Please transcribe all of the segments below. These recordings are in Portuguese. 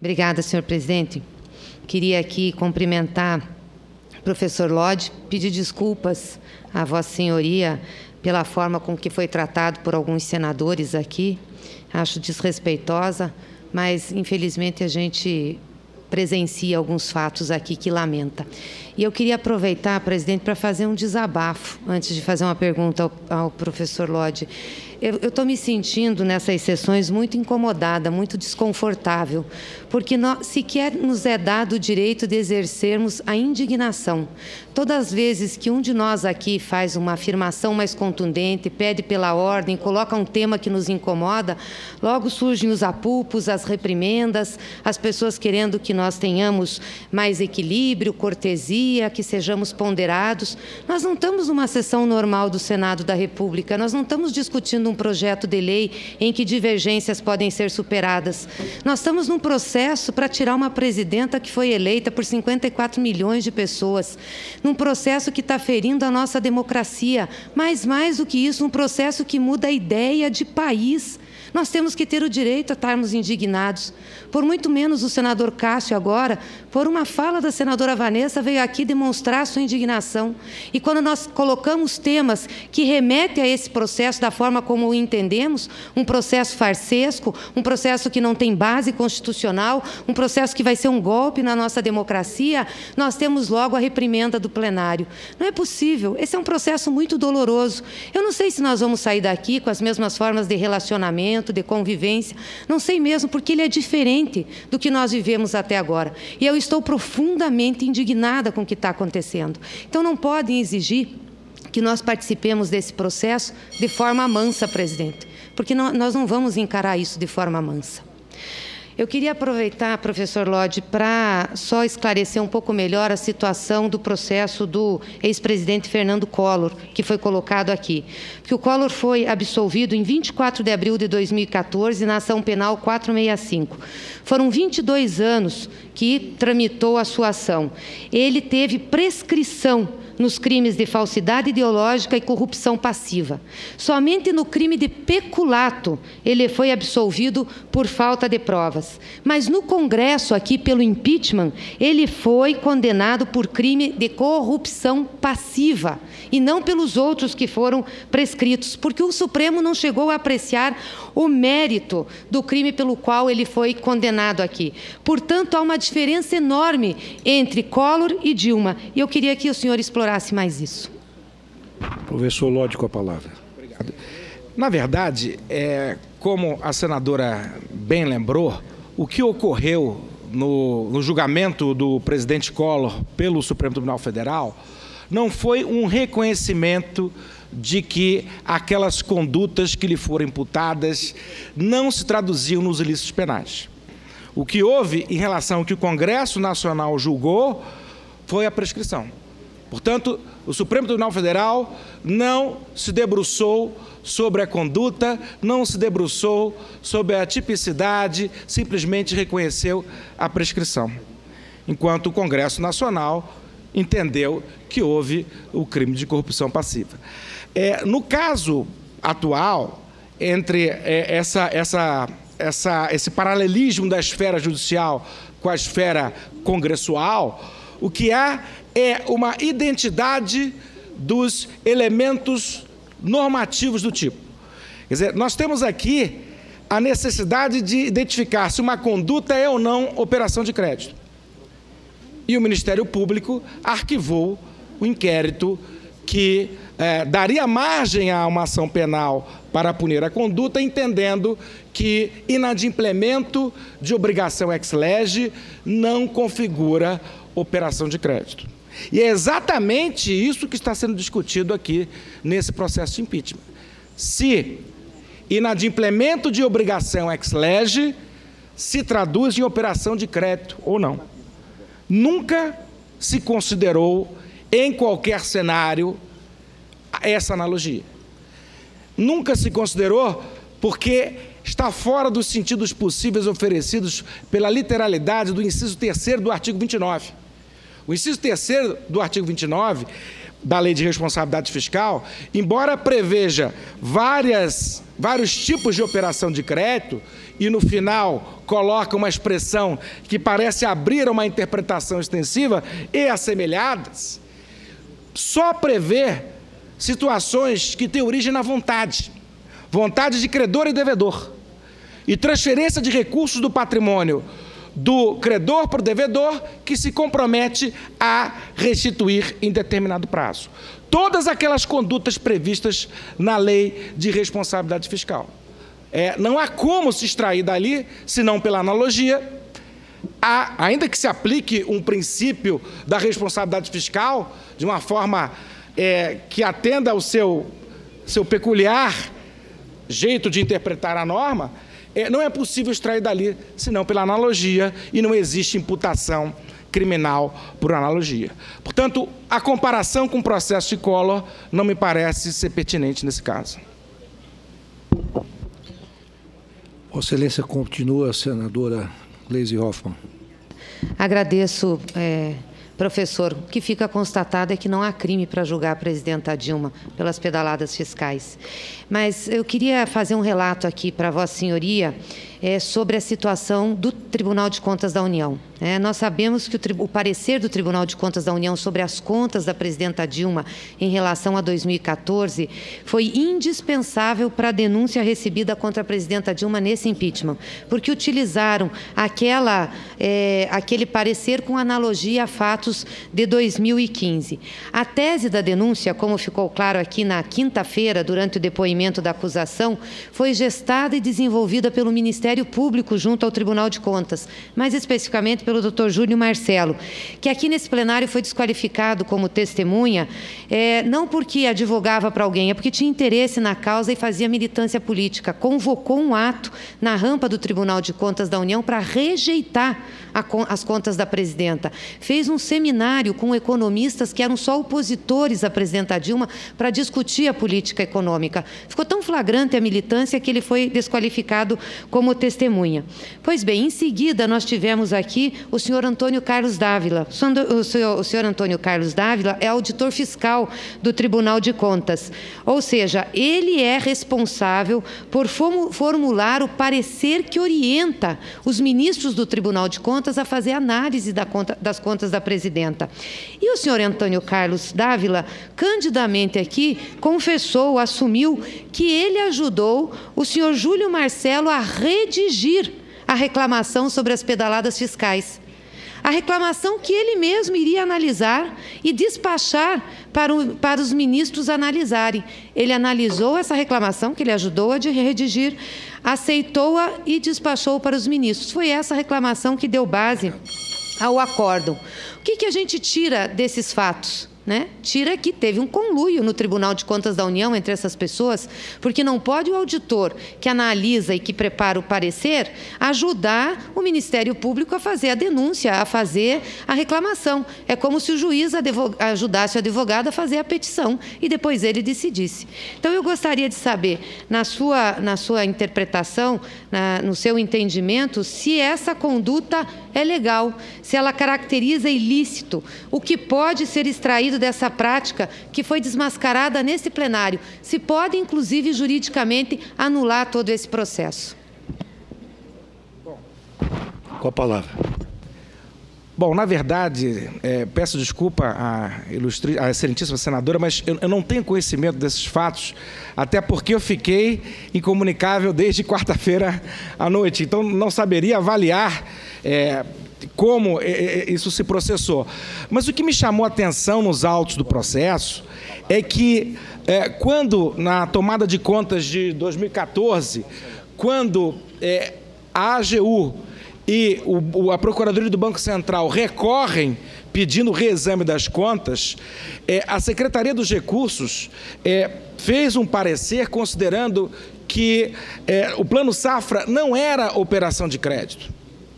Obrigada, senhor presidente. Queria aqui cumprimentar o professor Lodge, pedir desculpas à Vossa Senhoria pela forma com que foi tratado por alguns senadores aqui. Acho desrespeitosa, mas, infelizmente, a gente presencia alguns fatos aqui que lamenta. E eu queria aproveitar, presidente, para fazer um desabafo, antes de fazer uma pergunta ao professor Lodge. Eu estou me sentindo, nessas sessões, muito incomodada, muito desconfortável, porque sequer nos é dado o direito de exercermos a indignação. Todas as vezes que um de nós aqui faz uma afirmação mais contundente, pede pela ordem, coloca um tema que nos incomoda, logo surgem os apupos, as reprimendas, as pessoas querendo que nós tenhamos mais equilíbrio, cortesia, que sejamos ponderados. Nós não estamos numa sessão normal do Senado da República, nós não estamos discutindo um projeto de lei em que divergências podem ser superadas. Nós estamos num processo para tirar uma presidenta que foi eleita por 54 milhões de pessoas, num processo que está ferindo a nossa democracia, mas mais do que isso, um processo que muda a ideia de país. Nós temos que ter o direito a estarmos indignados. Por muito menos o senador Cássio agora, por uma fala da senadora Vanessa, veio aqui demonstrar sua indignação. E quando nós colocamos temas que remetem a esse processo da forma como o entendemos, um processo farsesco, um processo que não tem base constitucional, um processo que vai ser um golpe na nossa democracia, nós temos logo a reprimenda do plenário. Não é possível. Esse é um processo muito doloroso. Eu não sei se nós vamos sair daqui com as mesmas formas de relacionamento, de convivência, não sei mesmo, porque ele é diferente do que nós vivemos até agora. E eu estou profundamente indignada com o que está acontecendo. Então, não podem exigir que nós participemos desse processo de forma mansa, presidente, porque nós não vamos encarar isso de forma mansa. Eu queria aproveitar, professor Lodge, para só esclarecer um pouco melhor a situação do processo do ex-presidente Fernando Collor, que foi colocado aqui. Porque o Collor foi absolvido em 24 de abril de 2014 na ação penal 465. Foram 22 anos que tramitou a sua ação. Ele teve prescrição nos crimes de falsidade ideológica e corrupção passiva. Somente no crime de peculato ele foi absolvido por falta de provas. Mas no Congresso, aqui pelo impeachment, ele foi condenado por crime de corrupção passiva e não pelos outros que foram prescritos, porque o Supremo não chegou a apreciar o mérito do crime pelo qual ele foi condenado aqui. Portanto, há uma diferença enorme entre Collor e Dilma. E eu queria que o senhor explorasse mais isso. Professor Lodge, com a palavra. Obrigado. Na verdade, como a senadora bem lembrou, o que ocorreu no julgamento do presidente Collor pelo Supremo Tribunal Federal não foi um reconhecimento de que aquelas condutas que lhe foram imputadas não se traduziam nos ilícitos penais. O que houve em relação ao que o Congresso Nacional julgou foi a prescrição. Portanto, o Supremo Tribunal Federal não se debruçou sobre a conduta, não se debruçou sobre a tipicidade, simplesmente reconheceu a prescrição. Enquanto o Congresso Nacional entendeu que houve o crime de corrupção passiva. No caso atual, entre esse paralelismo da esfera judicial com a esfera congressual, o que há é uma identidade dos elementos normativos do tipo. Quer dizer, nós temos aqui a necessidade de identificar se uma conduta é ou não operação de crédito. E o Ministério Público arquivou o inquérito que daria margem a uma ação penal para punir a conduta, entendendo que inadimplemento de obrigação ex lege não configura operação de crédito. E é exatamente isso que está sendo discutido aqui nesse processo de impeachment. Se inadimplemento de obrigação ex lege se traduz em operação de crédito ou não. Nunca se considerou, em qualquer cenário, essa analogia. Nunca se considerou porque está fora dos sentidos possíveis oferecidos pela literalidade do inciso 3º do artigo 29. O inciso 3º do artigo 29 da Lei de Responsabilidade Fiscal, embora preveja vários tipos de operação de crédito, e no final coloca uma expressão que parece abrir uma interpretação extensiva e assemelhadas, só prevê situações que têm origem na vontade de credor e devedor, e transferência de recursos do patrimônio do credor para o devedor, que se compromete a restituir em determinado prazo. Todas aquelas condutas previstas na Lei de Responsabilidade Fiscal. Não há como se extrair dali, senão pela analogia, ainda que se aplique um princípio da responsabilidade fiscal de uma forma que atenda ao seu peculiar jeito de interpretar a norma, não é possível extrair dali, senão pela analogia, e não existe imputação criminal por analogia. Portanto, a comparação com o processo de Collor não me parece ser pertinente nesse caso. Vossa Excelência continua, senadora Gleisi Hoffmann. Agradeço, professor. O que fica constatado é que não há crime para julgar a presidenta Dilma pelas pedaladas fiscais. Mas eu queria fazer um relato aqui para Vossa Senhoria sobre a situação do Tribunal de Contas da União. Nós sabemos que o parecer do Tribunal de Contas da União sobre as contas da presidenta Dilma em relação a 2014 foi indispensável para a denúncia recebida contra a presidenta Dilma nesse impeachment, porque utilizaram aquele parecer com analogia a fatos de 2015. A tese da denúncia, como ficou claro aqui na quinta-feira, durante o depoimento da acusação, foi gestada e desenvolvida pelo Ministério Público junto ao Tribunal de Contas, mais especificamente pelo Dr. Júlio Marcelo, que aqui nesse plenário foi desqualificado como testemunha, não porque advogava para alguém, é porque tinha interesse na causa e fazia militância política. Convocou um ato na rampa do Tribunal de Contas da União para rejeitar as contas da presidenta. Fez um seminário com economistas que eram só opositores à presidenta Dilma para discutir a política econômica. Ficou tão flagrante a militância que ele foi desqualificado como testemunha. Pois bem, em seguida nós tivemos aqui o senhor Antônio Carlos Dávila. O senhor Antônio Carlos Dávila é auditor fiscal do Tribunal de Contas, ou seja, ele é responsável por formular o parecer que orienta os ministros do Tribunal de Contas a fazer análise das contas da presidenta. E o senhor Antônio Carlos Dávila, candidamente aqui, confessou, assumiu que ele ajudou o senhor Júlio Marcelo a redigir a reclamação sobre as pedaladas fiscais. A reclamação que ele mesmo iria analisar e despachar para os ministros analisarem. Ele analisou essa reclamação, que ele ajudou a redigir, aceitou-a e despachou para os ministros. Foi essa reclamação que deu base ao acórdão. O que a gente tira desses fatos? Tira que teve um conluio no Tribunal de Contas da União entre essas pessoas, porque não pode o auditor que analisa e que prepara o parecer ajudar o Ministério Público a fazer a denúncia, a fazer a reclamação. É como se o juiz ajudasse o advogado a fazer a petição e depois ele decidisse. Então, eu gostaria de saber, na sua interpretação, no seu entendimento, se essa conduta é legal, se ela caracteriza ilícito, o que pode ser extraído dessa prática que foi desmascarada nesse plenário, se pode, inclusive, juridicamente, anular todo esse processo. Com a palavra. Bom, na verdade, peço desculpa à excelentíssima senadora, mas eu não tenho conhecimento desses fatos, até porque eu fiquei incomunicável desde quarta-feira à noite, então não saberia avaliar como isso se processou. Mas o que me chamou a atenção nos autos do processo é que, quando, na tomada de contas de 2014, quando a AGU e a Procuradoria do Banco Central recorrem pedindo o reexame das contas, a Secretaria dos Recursos fez um parecer considerando que o Plano Safra não era operação de crédito.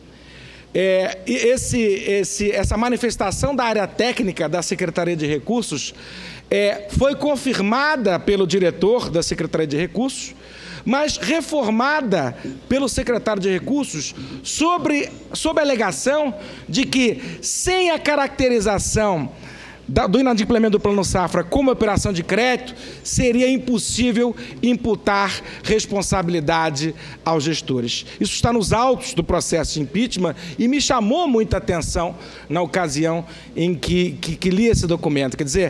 Essa manifestação da área técnica da Secretaria de Recursos foi confirmada pelo diretor da Secretaria de Recursos, mas reformada pelo secretário de Recursos sob a alegação de que, sem a caracterização do inadimplemento do Plano Safra como operação de crédito, seria impossível imputar responsabilidade aos gestores. Isso está nos autos do processo de impeachment e me chamou muita atenção na ocasião em que li esse documento. Quer dizer,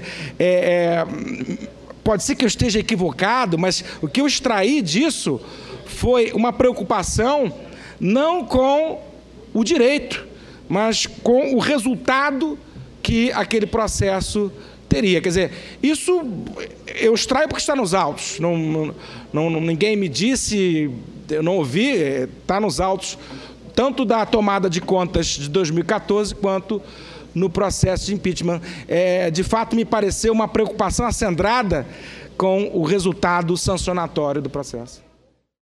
pode ser que eu esteja equivocado, mas o que eu extraí disso foi uma preocupação não com o direito, mas com o resultado que aquele processo teria. Quer dizer, isso eu extraio porque está nos autos. Ninguém me disse, eu não ouvi, está nos autos, tanto da tomada de contas de 2014, quanto no processo de impeachment. De fato, me pareceu uma preocupação acendrada com o resultado sancionatório do processo.